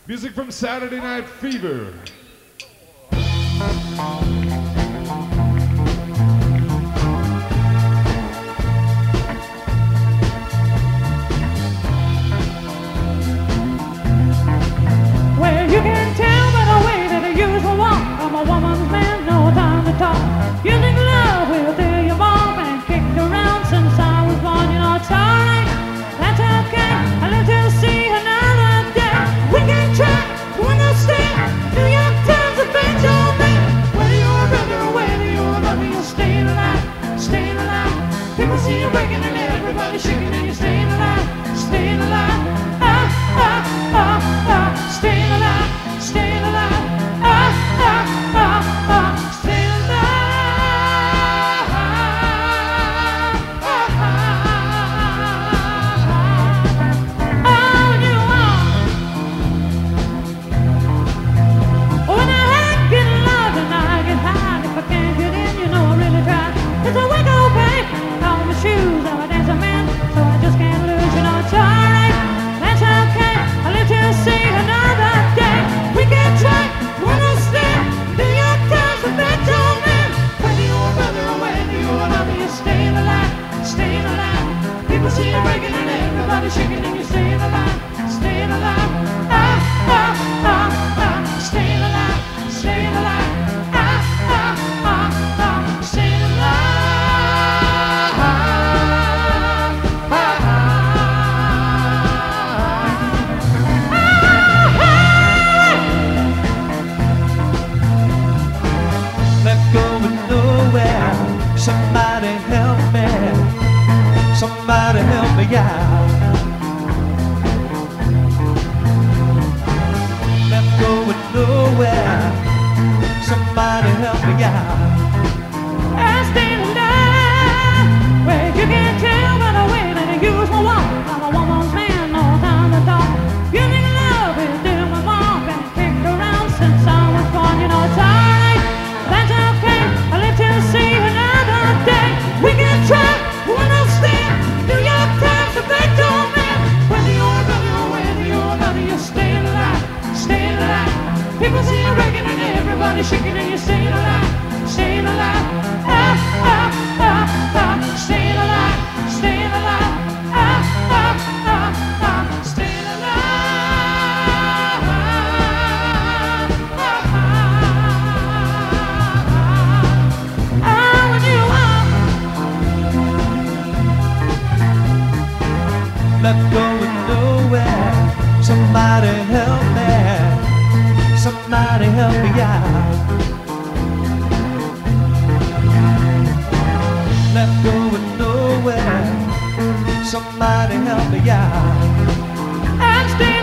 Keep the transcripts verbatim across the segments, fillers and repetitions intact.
Music from Saturday Night Fever. Well, you can tell by the way that I use my walk. I'm a woman's man, no time to talk. Using love will fill your bomb and kicked around since I was born. You know it's alright, that's okay. I live to see another day. We can try, we're not stay. New York Times have been told me. Whether you're a brother or whether you're a mother, you're staying alive, staying alive. People see you breaking and everybody shaking and you're staying alive, staying alive. Ah, ah, ah, ah, staying alive, staying alive. Ah, ah, ah, ah, staying alive. Ah, ah, oh, you are. When I get loud and I get high, if I can't get in, you know I really try. It's a wake up, babe. All my shoes, I'm a dancer man, so I just can't lose. You know it's alright, that's okay. I live to see another day. We can try, we're not stay. New York Times have been told me. Whether you're a brother or whether you're another, you're staying alive, staying alive. People see you breaking and everybody shaking and you're staying alive, staying alive. Ah, ah, ah, ah, staying alive, staying alive. Ah, ah, ah, ah, staying alive. Let go of nowhere. Somebody help me. Somebody help me out. Let go of nowhere. Somebody help me out. I stay alive. Well, you can tell by the way that I use my walk. I'm a woman's man, no time to talk. Using love is doing my mom. Been kicked around since I was born. You know it's alright, that's okay. I live to see another day. We can try, we're not stay. New York Times have been told me. Whether you're a brother or whether you're another, you're staying alive, staying alive. People see you breaking and everybody shaking and you're staying alive, staying alive. Ah, ah, ah, ah, staying alive, staying alive. Ah, ah, ah, ah, staying alive. Ah, ah, ah, when you are. Let go of nowhere. Somebody help me. Somebody help me out. Let go of nowhere. Somebody help me out. I'm staying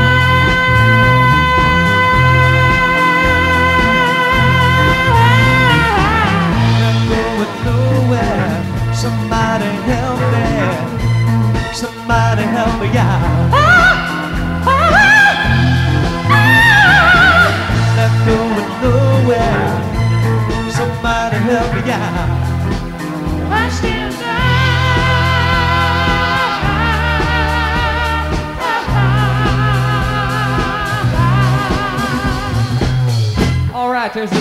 alive. Let go of nowhere. Somebody help me. Somebody help me out. Ah, ah, ah. Let go of nowhere. Somebody help me out. I'm still alive. All right, there's